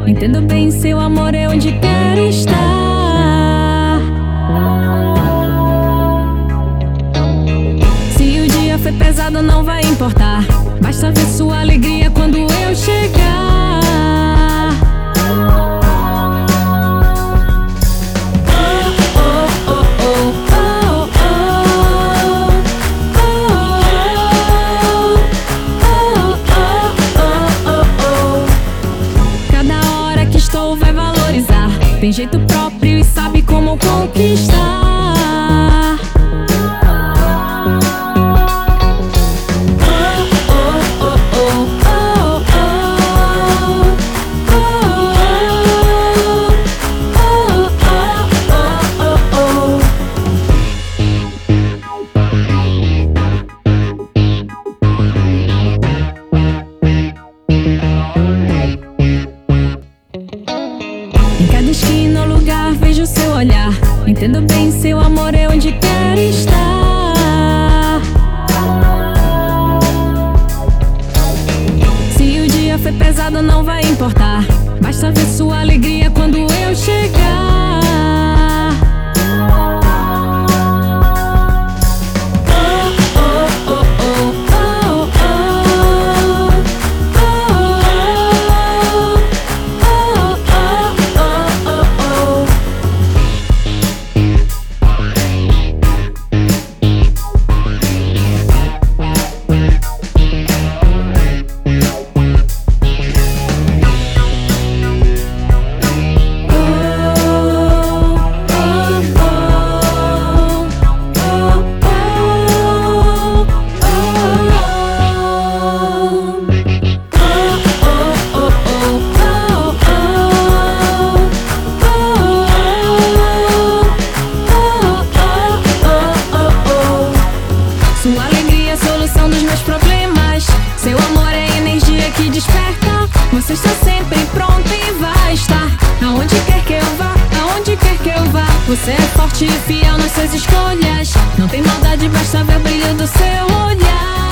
Entendo bem, seu amor é onde quero estar. Se o dia foi pesado, não vai importar. Basta ver sua alegria quando eu chegar. Vai valorizar, tem jeito próprio e sabe como conquistar. Em cada esquina ou lugar vejo seu olhar. Entendo bem, seu amor é onde quero estar. Se o dia foi pesado, não vai importar. Basta ver sua alegria quando eu chegar. Sua alegria é a solução dos meus problemas. Seu amor é a energia que desperta. Você está sempre pronto e vai estar aonde quer que eu vá, aonde quer que eu vá. Você é forte e fiel nas suas escolhas. Não tem maldade, basta ver o brilho do seu olhar.